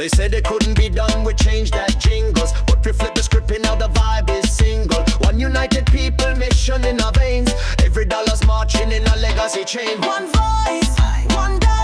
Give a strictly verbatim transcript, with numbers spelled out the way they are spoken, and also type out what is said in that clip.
They said it couldn't be done, we changed that jingles. But we flip the script and now the vibe is single. One united people, mission in our veins. Every dollar's marching in a legacy chain. One voice, one day.